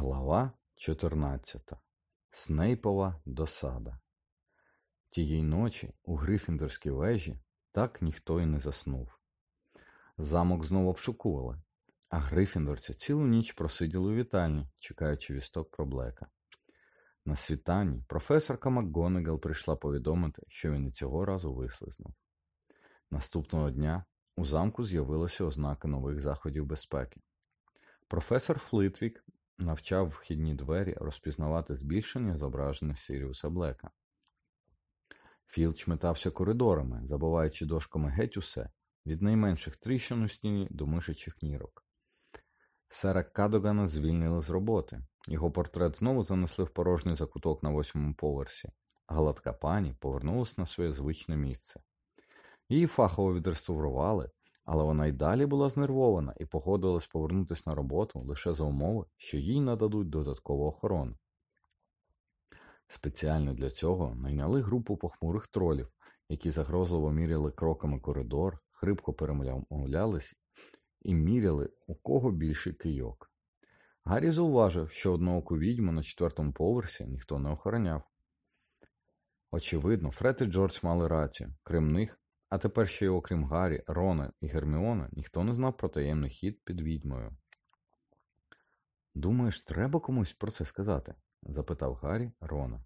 Глава 14. Снейпова досада. Тієї ночі у Гриффіндорській вежі так ніхто й не заснув. Замок знову обшукували, а грифіндорці цілу ніч просиділи у вітальні, чекаючи вісток про Блека. На світанні професорка МакГонагал прийшла повідомити, що він і цього разу вислизнув. Наступного дня у замку з'явилися ознаки нових заходів безпеки. Професор Флитвік навчав вхідні двері розпізнавати збільшення зображення Сіріуса Блека. Філч метався коридорами, забиваючи дошками геть усе, від найменших тріщин у стіні до мишачих нірок. Сера Кадогана звільнили з роботи. Його портрет знову занесли в порожній закуток на 8-му поверсі, а гладка пані повернулася на своє звичне місце. Її фахово відреставрували, але вона й далі була знервована і погодилась повернутися на роботу лише за умови, що їй нададуть додаткову охорону. Спеціально для цього найняли групу похмурих тролів, які загрозливо міряли кроками коридор, хрипко перемовлялись і міряли, у кого більший кийок. Гаррі зауважив, що однооку відьму на 4-му поверсі ніхто не охороняв. Очевидно, Фред і Джордж мали рацію. Крім них, а тепер ще й окрім Гаррі, Рона і Герміона, ніхто не знав про таємний хід під відьмою. «Думаєш, треба комусь про це сказати?» – запитав Гаррі Рона.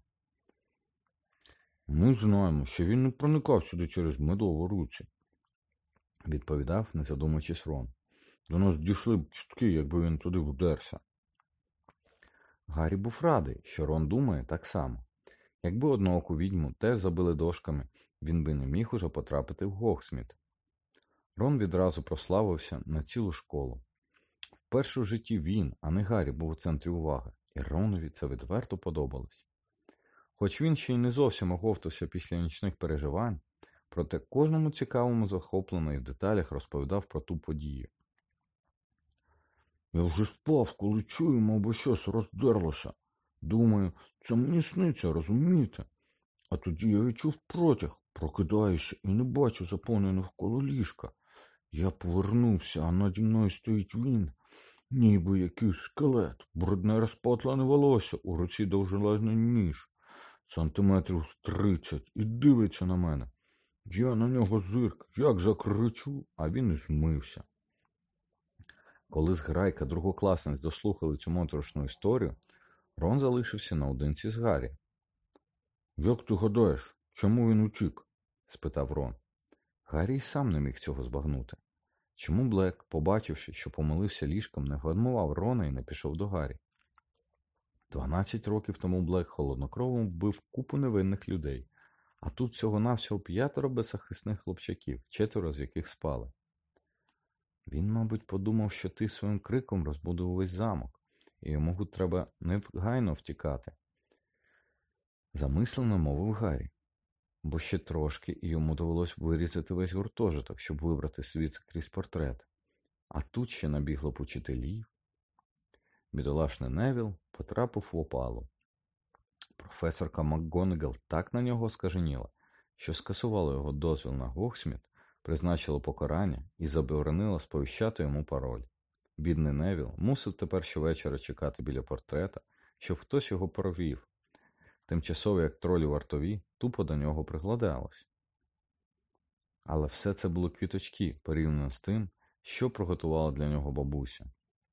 «Ми знаємо, що він не проникав сюди через медову руці», – відповідав, не задумуючись Рон. «До нас дійшли б чутки, якби він туди вдерся». Гаррі був радий, що Рон думає так само. Якби однооку відьму теж забили дошками, він би не міг уже потрапити в Гогсміт. Рон відразу прославився на цілу школу. Вперше в житті він, а не Гаррі, був у центрі уваги, і Ронові це відверто подобалось. Хоч він ще й не зовсім оговтався після нічних переживань, проте кожному цікавому захоплений в деталях розповідав про ту подію. «Я вже спав, коли чую, мов щось роздерлося. Думаю, це мені сниться, розумієте? А тоді я відчув протяг, прокидаюся і не бачу заповнене навколо ліжка. Я повернувся, а наді мною стоїть він, ніби якийсь скелет, брудне розпатлене волосся, у руці довжелезний ніж, сантиметрів з 30, і дивиться на мене. Я на нього зирк, як закричу, а він і змився». Коли зграйка другокласниць дослухали цю моторошну історію, Рон залишився наодинці з Гаррі. «Як ти гадаєш, чому він утік?» – спитав Рон. Гаррі й сам не міг цього збагнути. Чому Блек, побачивши, що помилився ліжком, не вгамував Рона і не пішов до Гаррі? 12 років тому Блек холоднокровно вбив купу невинних людей, а тут всього-навсього 5 беззахисних хлопчаків, 4 з яких спали. Він, мабуть, подумав, що ти своїм криком розбудив увесь замок, і йому треба негайно втікати. Замислено мовив Гаррі, бо ще трошки, і йому довелось вирізати весь гуртожиток, щоб вибрати звідси крізь портрет. А тут ще набігло б учителів. Бідолашний Невіл потрапив в опалу. Професорка МакГонагал так на нього скаженіла, що скасувала його дозвіл на Гогсміт, призначила покарання і заборонила сповіщати йому пароль. Бідний Невіл мусив тепер щовечора чекати біля портрета, щоб хтось його провів. Тимчасово, як тролі вартові, тупо до нього пригладалось. Але все це були квіточки, порівняно з тим, що приготувала для нього бабуся.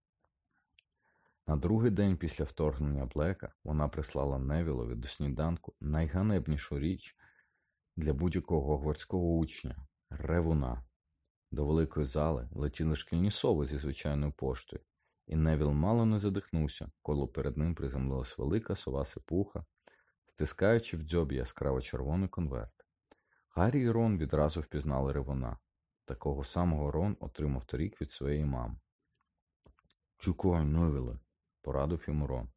На другий день після вторгнення Блека вона прислала Невілові до сніданку найганебнішу річ для будь-якого гогвартського учня – ревуна. До великої зали летіли шкільні сови зі звичайною поштою, і Невіл мало не задихнувся, коли перед ним приземлилась велика сова-сипуха, стискаючи в дзьобі яскраво-червоний конверт. Гаррі і Рон відразу впізнали ревуна. Такого самого Рон отримав торік від своєї мами. «Чекай, Невіле», – порадив йому Рон.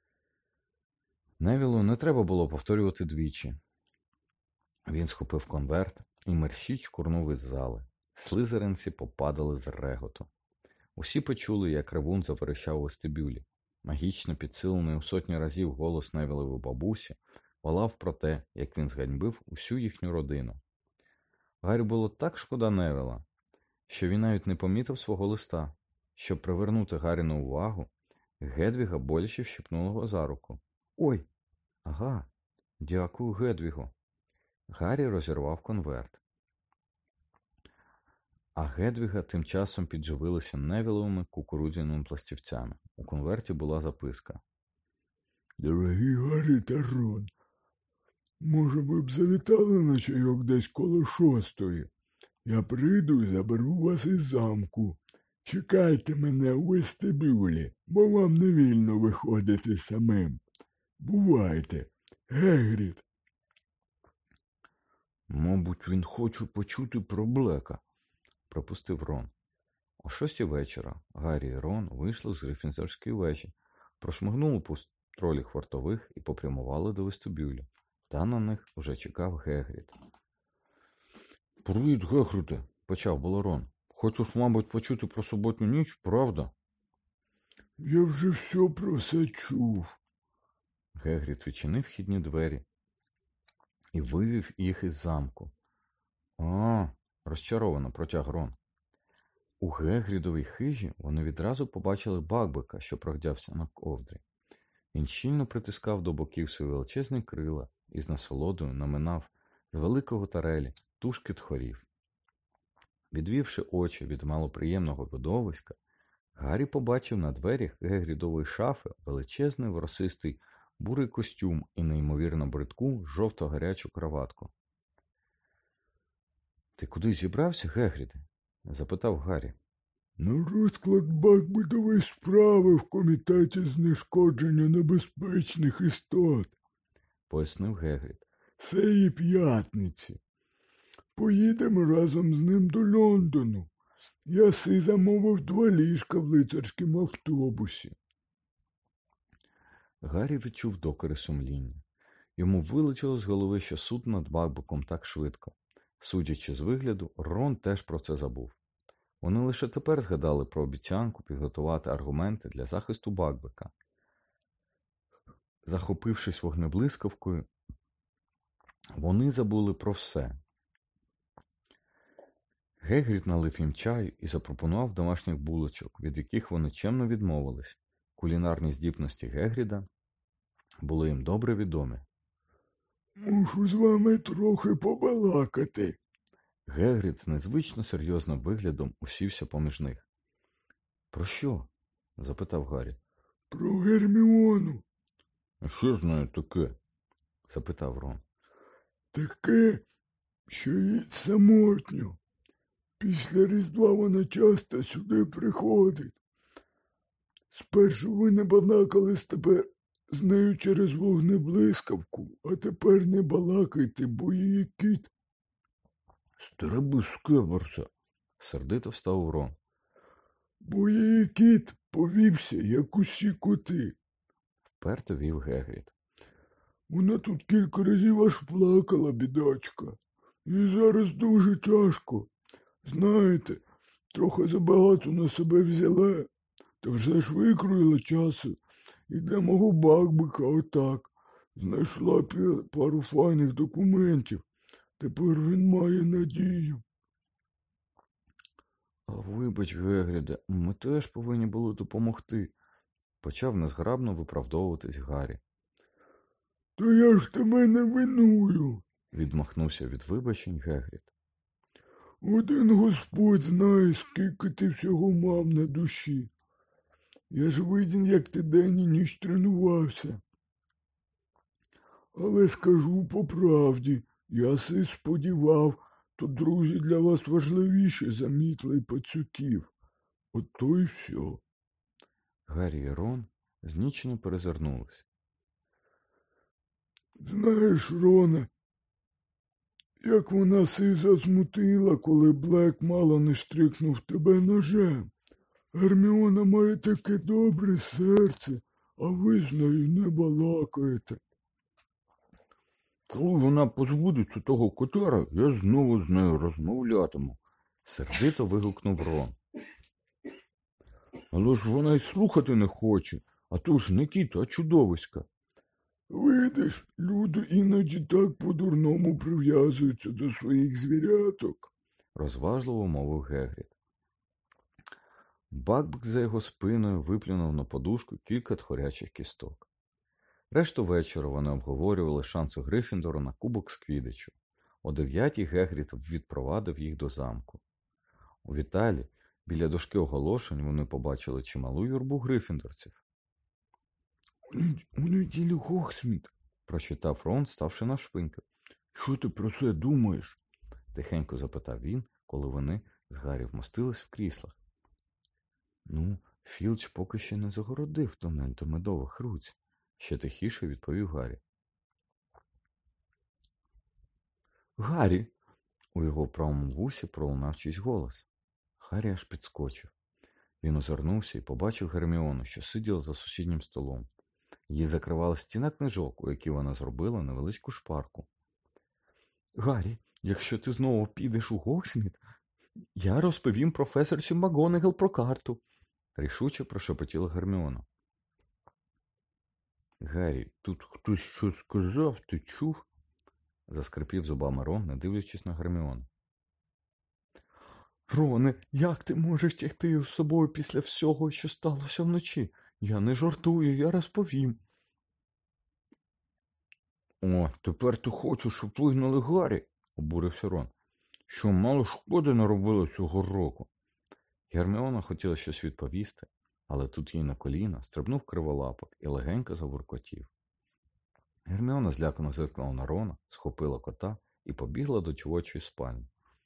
Невілу не треба було повторювати двічі. Він схопив конверт і мерщій курнув із зали. Слизеринці попадали з реготу. Усі почули, як ревун заверещав у вестибюлі. Магічно підсилений у сотні разів голос Невілової бабусі волав про те, як він зганьбив усю їхню родину. Гаррі було так шкода Невіла, що він навіть не помітив свого листа. Щоб привернути Гарріну увагу, Гедвіга боляче вщипнула його за руку. «Ой! Ага, дякую, Гедвіго!» Гаррі розірвав конверт. А Гедвіга тим часом підживилася невіловими кукурудзяними пластівцями. У конверті була записка. Дорогі Гаррі та Рон, може, ви б завітали на чайок десь коло 6:00? Я прийду і заберу вас із замку. Чекайте мене у вестибюлі, бо вам не вільно виходити самим. Бувайте, Гегрід. «Мабуть, він хоче почути про Блека», – пропустив Рон. О 6:00 вечора Гаррі і Рон вийшли з Гриффіндорської вежі, прошмигнули по тролях вартових і попрямували до вестибюлю. Та на них уже чекав Гегрід. «Привіт, Гегріде», – почав було Рон. «Хочеш, мабуть, почути про суботню ніч, правда?» Я вже все про це чув. Гегрід відчинив вхідні двері і вивів їх із замку. «А, – розчаровано протяг Рон. У Гегрідовій хижі вони відразу побачили Бакбека, що прогдявся на ковдрі. Він щільно притискав до боків свої величезні крила і з насолодою наминав з великого тарелі тушки тхорів. Відвівши очі від малоприємного видовиська, Гаррі побачив на дверях Гегрідової шафи величезний ворсистий бурий костюм і неймовірно бридку жовто-гарячу краватку. «Ти куди зібрався, Гегріде?» – запитав Гаррі. На розклад Бакбетової справи в комітеті знешкодження небезпечних істот, – пояснив Гегрід. Цієї п'ятниці. Поїдемо разом з ним до Лондону. Я си замовив 2 ліжка в лицарському автобусі. Гаррі відчув докори сумління. Йому вилетіло з голови, що суд над Бакбеком так швидко. Судячи з вигляду, Рон теж про це забув. Вони лише тепер згадали про обіцянку підготувати аргументи для захисту Бакбека. Захопившись вогнеблискавкою, вони забули про все. Гегрід налив їм чаю і запропонував домашніх булочок, від яких вони чемно відмовились. Кулінарні здібності Гегріда були їм добре відомі. Мушу з вами трохи побалакати. Гегрід з незвично серйозним виглядом усівся поміж них. «Про що?» – запитав Гаррі. Про Герміону. «А що з нею таке?» – запитав Рон. Таке, що їй самотньо. Після Різдва вона часто сюди приходить. Спершу ви не балакали з нею через вогнеблискавку, а тепер не балакайте, бо її кіт. «Стреби з Кеверса!» – сердито встав Рон. Бо її кіт повівся, як усі коти. Вперто вів Гегрід. Вона тут кілька разів аж плакала, бідачка. Їй зараз дуже тяжко. Знаєте, трохи забагато на себе взяла, та вже ж викроїла часу. І для мого Бакбека отак. Знайшла пару файних документів. Тепер він має надію. «Вибач, Гегріде, ми теж повинні були допомогти», – почав незграбно виправдовуватись Гаррі. То я ж тебе не виную, – відмахнувся від вибачень Гегрід. Один Господь знає, скільки ти всього мав на душі. Я ж видін, як ти день і ніч тренувався. Але скажу по правді, я си сподівав, то друзі для вас важливіші за мітла й пацюків. От то й все. Гаррі і Рон знічено перезирнулись. Знаєш, Роне, як вона си засмутила, коли Блек мало не штрикнув тебе ножем. Герміона має таке добре серце, а ви з нею не балакаєте. «Коли вона позбудеться того котяра, я знову з нею розмовлятиму», – сердито вигукнув Рон. «Але ж вона й слухати не хоче, а то ж не кіт, а чудовиська». Видиш, люди іноді так по-дурному прив'язуються до своїх звіряток. – розважливо мовив Гегрід. Бакбик за його спиною виплюнув на подушку кілька тхорячих кісток. Решту вечора вони обговорювали шанси Грифіндору на кубок з Квіддичу. О 9-й Гегрід відпровадив їх до замку. У віталі, біля дошки оголошень, вони побачили чималу юрбу грифіндорців. У неділю Гоксміт, Прочитав Рон, ставши навшпиньки. що ти про це думаєш? Тихенько запитав він, коли вони з Гаррі вмостились в кріслах. Філч поки ще не загородив тунель до медових руць, ще тихіше відповів Гаррі. Гаррі! У його правому вусі пролунав чийсь голос. Гаррі аж підскочив. Він озирнувся і побачив Герміону, що сиділа за сусіднім столом. Її закривала стіна книжок, у якій вона зробила невеличку шпарку. Гаррі, якщо ти знову підеш у Гоксміт, я розповім професорці МакГонагал про карту, рішуче прошепотіла Герміона. Гаррі, тут хтось щось сказав, ти чув? Заскрипів зубами Рон, не дивлячись на Герміону. Роне, як ти можеш тягти з собою після всього, що сталося вночі? Я не жартую, я розповім. О, тепер ти хочеш, щоб плигнули Гаррі? Обурився Рон. Що мало шкоди наробило цього року? Герміона хотіла щось відповісти, але тут їй на коліна стрибнув криволапок і легенько забуркотів. Герміона злякано зиркнула на Рона, схопила кота і побігла до чоловічої спальні.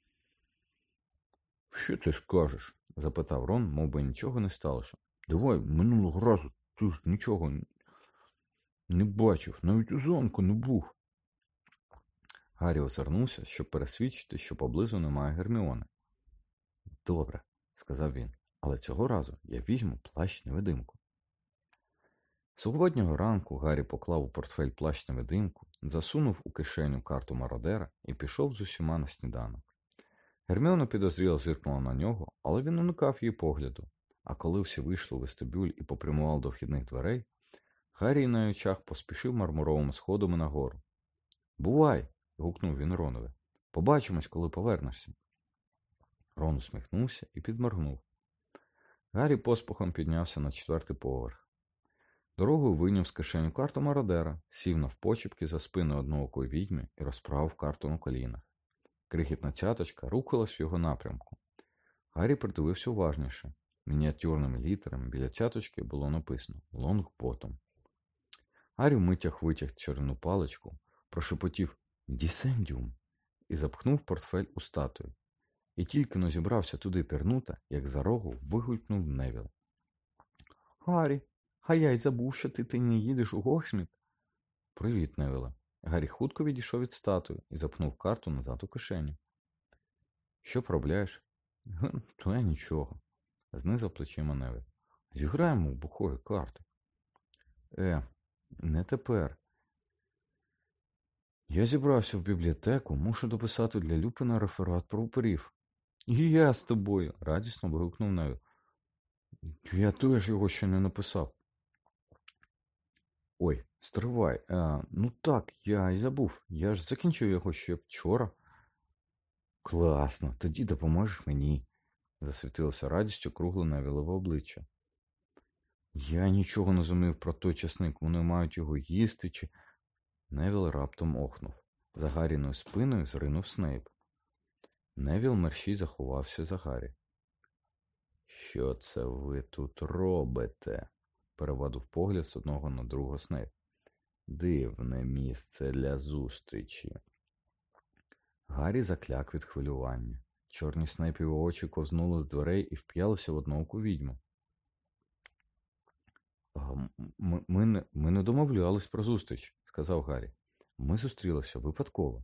Що ти скажеш? Запитав Рон, мов би нічого не сталося. Давай, минулого разу ти ж нічого не бачив, навіть у замку не був. Гаррі озирнувся, щоб пересвідчити, що поблизу немає Герміони. Добре, сказав він, але цього разу я візьму плащ-невидимку. Суботнього ранку Гаррі поклав у портфель плащ-невидимку, засунув у кишеню карту мародера і пішов з усіма на сніданок. Герміона підозріло зиркнула на нього, але він уникав її погляду, а коли всі вийшли у вестибюль і попрямували до вхідних дверей, Гаррі на очах поспішив мармуровими сходами нагору. «Бувай!» – гукнув він Ронові. «Побачимось, коли повернешся». Рон усміхнувся і підморгнув. Гаррі поспіхом піднявся на 4-й поверх. Дорогою вийняв з кишеню карту мародера, сів навпочіпки за спиною одноокої відьми і розправив карту на колінах. Крихітна цяточка рухалась в його напрямку. Гаррі придивився уважніше. Мініатюрними літерами біля цяточки було написано «Лонгботом». Гаррі вмитяг витяг чарівну паличку, прошепотів «Дісендіум» і запхнув портфель у статую. І тільки но зібрався туди пірнути, як за рогу вигукнув Невіл. «Гаррі, а я й забув, що ти не їдеш у Гоксміт». «Привіт, Невіле». Гаррі хутко відійшов від статуї і запхнув карту назад у кишеню. «Що пробляєш?» «То я нічого», – знизав плечима Невіль. «Зіграємо в бухої карти». Не тепер. Я зібрався в бібліотеку, мушу дописати для Люпина реферат про упирів. І я з тобою, радісно вигукнув Невіл. Я теж його ще не написав. Ой, стривай. Так, я й забув. Я ж закінчив його ще вчора. Класно, тоді допоможеш мені, засвітилося радістю кругле Невілове обличчя. Я нічого не зумів про той часник, вони мають його їсти чи... Невіл раптом охнув. За Гарріною спиною зринув Снейп. Невіл мерщій заховався за Гаррі. «Що це ви тут робите?» – перевадив погляд з одного на другого Снейп. «Дивне місце для зустрічі». Гаррі закляк від хвилювання. Чорні Снейпові очі ковзнули з дверей і вп'ялися в однооку відьму. Ми не домовлялись про зустріч, сказав Гаррі. Ми зустрілися випадково.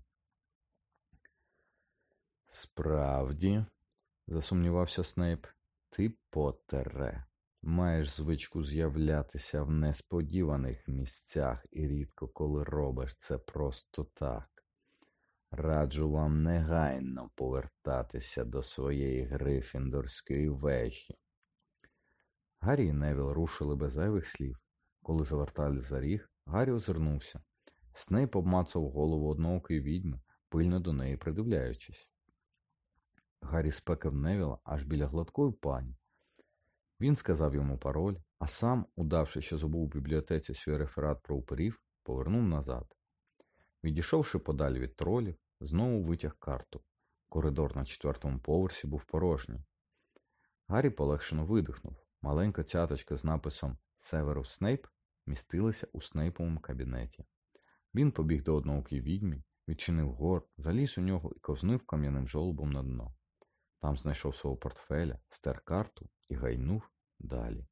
Справді, засумнівався Снейп, ти, Поттере, маєш звичку з'являтися в несподіваних місцях і рідко коли робиш це просто так. Раджу вам негайно повертатися до своєї грифіндорської вежі. Гаррі і Невіл рушили без зайвих слів. Коли завертали за ріг, Гаррі озирнувся. Снейп обмацав голову одноокої відьми, пильно до неї придивляючись. Гаррі спекав Невіла аж біля гладкої пані. Він сказав йому пароль, а сам, удавши, що забув у бібліотеці свій реферат про упирів, повернув назад. Відійшовши подалі від тролів, знову витяг карту. Коридор на 4-му поверсі був порожній. Гаррі полегшено видихнув. Маленька цяточка з написом «Северус Снейп» містилася у Снейповому кабінеті. Він побіг до одноокій відьмі, відчинив гор, заліз у нього і ковзнив кам'яним жолобом на дно. Там знайшов свого портфеля, стер карту і гайнув далі.